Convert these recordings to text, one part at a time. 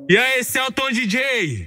E aí, esse é o Tom DJ.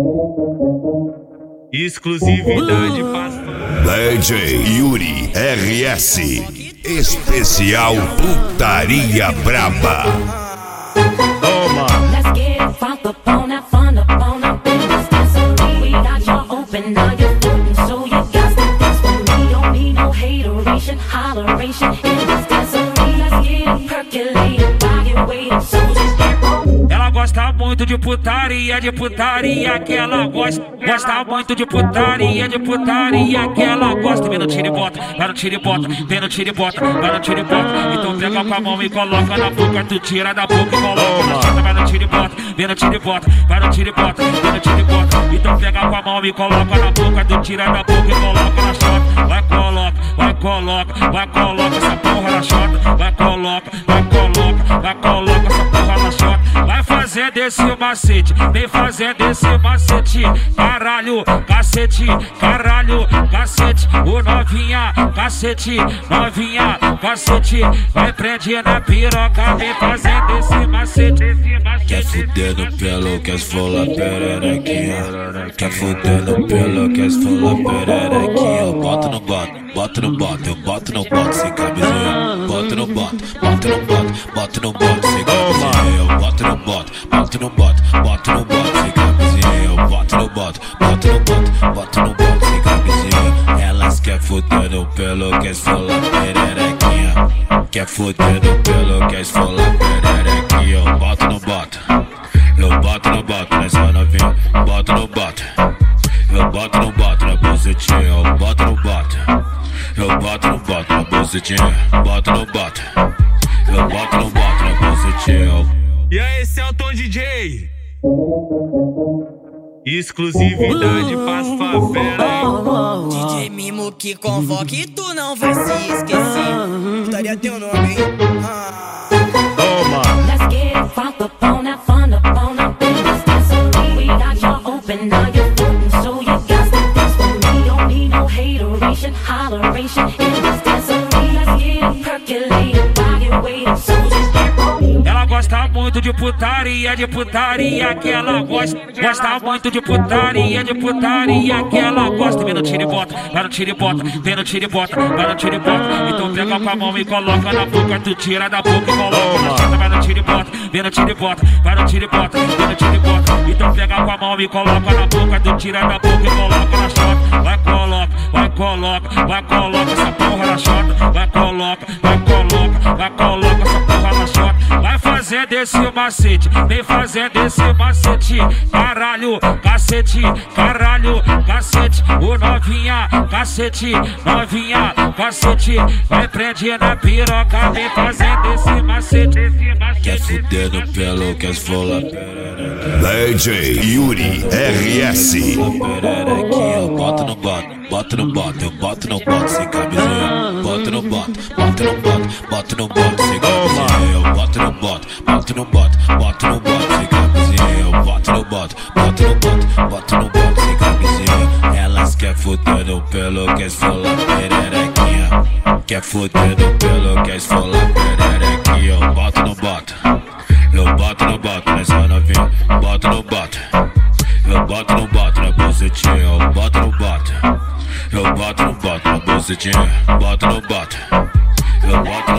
Exclusividade para DJ Yuri RS. Especial Putaria Braba. Toma. Let's get it fucked up on that fun up on the business. Dancery, we got you open, now you're floating, so you got to dance with me. Don't need no hateration, holleration in this dancery. Let's get it percolated, while you're waiting, so just get rolling. Ela gosta muito de putaria que ela gosta. Gosta muito de putaria que ela gosta. Vem no tira e bota, vai no tira e bota, vem no tira e bota, vai no tira e bota. Então pega com a mão e coloca na boca, tu tira da boca e coloca na chata. Vai no tira e bota, vem no tira e bota, vai no tira e bota, vem no tira e bota. Então pega com a mão e coloca na boca, tu tira da boca e coloca na chata. Vai coloca, vai coloca, vai coloca essa porra na chata. Vai coloca, vai coloca, vai coloca essa porra na chata. Vai fazer desse macete, vem fazer desse macete. Caralho, cacete, caralho, cacete. Ô novinha, cacete, novinha, cacete. Vai prender na piroca, vem fazer desse macete. Quer fuder no pelo, quer esfolar pererequinha. Quer fuder no pelo, quer esfolar pererequinha. Bota no bota, bota no bota, eu boto no bota sem camisinha. Bota no bota, bota no bota, bota no bota sem camisinha. Eu boto no bota, bota no bota, bota no bota sem camisinha. Eu boto no bota, bota no bota, bota no bota sem camisinha. Elas quer fuder no pelo, quer esfolar pererequinha. Quer fuder no pelo, quer esfolar pererequinha. Eu boto no bota, eu boto no bota nessa novinha. Boto no bota, eu boto no bota na bucetinha. Eu boto no bota, eu boto no bota na bucetinha. Boto no bota, eu boto no bota na bucetinha. E aí, esse é o Tom DJ. Exclusividade pras favela. DJ Mimo que convoque, tu não vai se esquecer. Putaria teu nome, hein? Toma. Let's get it fucked up on that fun up on the business. Dancery, we got you open, now you're floating, so you got to dance with me. Don't need no hateration, holleration in this dancery. Let's get it percolated, while you're waiting, so just get rolling. Ela gosta muito de putaria que ela gosta. Gosta muito de putaria que ela gosta. Vem no tira e bota, vai no tira e bota, vem no tira e bota, vai no tira e bota. Então pega com a mão e coloca na boca, tu tira da boca e coloca na chata. Vai no tira e bota, vem no tira e bota, vai no tira e bota, vem no tira e bota. Então pega com a mão e coloca na boca, tu tira da boca e coloca na chata. Vai coloca, vai coloca, vai coloca essa porra na chata. Vai coloca, vai coloca, vai coloca essa porra na chata. Vai fazer desse macete, vem fazer desse macete. Caralho, cacete, caralho, cacete. Ô novinha, cacete, novinha, cacete. Vai prender na piroca, vem fazer desse macete. Quer fuder no pelo, quer esfolar pererequinha. DJ Yuri RS. Pererequinha, bota no bota, bota no bota, eu boto no bota sem camisinha. Bota no bota, bota no bota, bota no bota sem camisinha. Eu boto no bota, bota no bota, bota no bota sem camisinha. Eu boto no bota, bota no bota, bota no bota sem camisinha. Elas quer fuder no pelo, quer esfolar pererequinha. Quer fuder no pelo, quer esfolar pererequinha. Eu boto no bota, eu boto no bota nessa novinha. Boto no bota, eu boto no bota na bucetinha. Eu boto no bota, eu boto no bota na bucetinha. Boto no bota, eu boto